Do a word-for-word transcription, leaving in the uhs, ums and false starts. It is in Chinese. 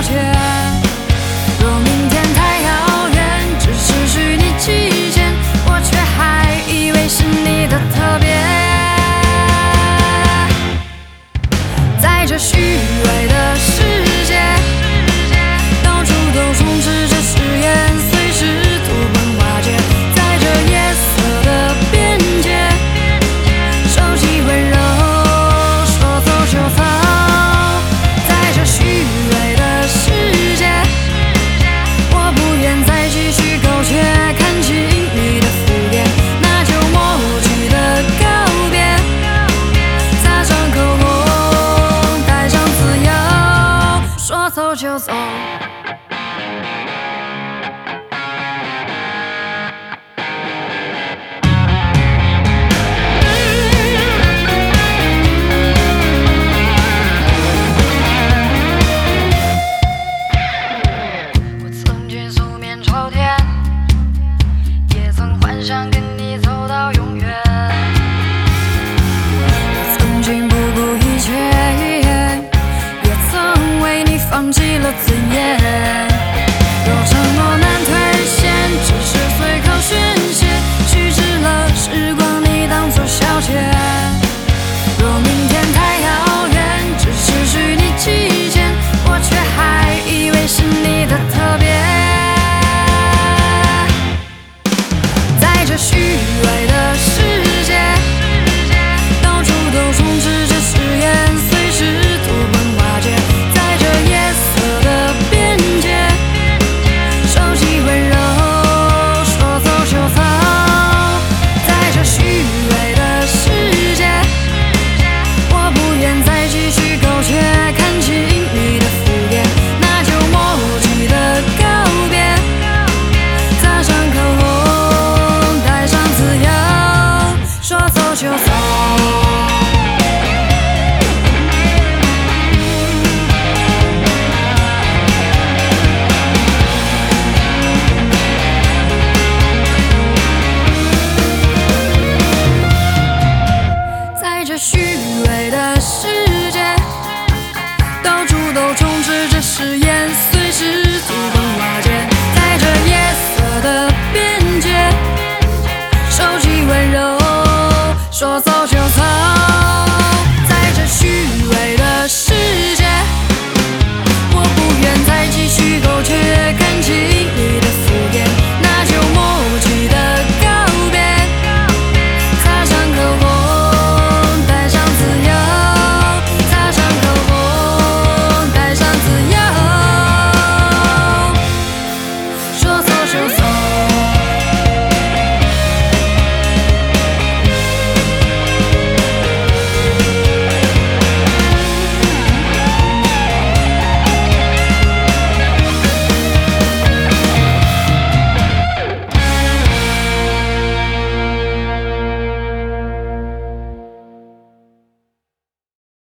歉。若明天太遥远，只是虚拟期限，我却还以为是你的特别。在这虚伪的世界，到处都充斥着誓言，随时土崩瓦解。在这夜色的边界，收起温柔，说走就走。在这虚伪的世界，我不愿再继续苟且，看清你的敷衍，那就默契的告别，擦上口红，带上自由，说走就走。想跟你走到永远，我曾经不顾一切，也曾为你放弃了尊严。若承诺难退，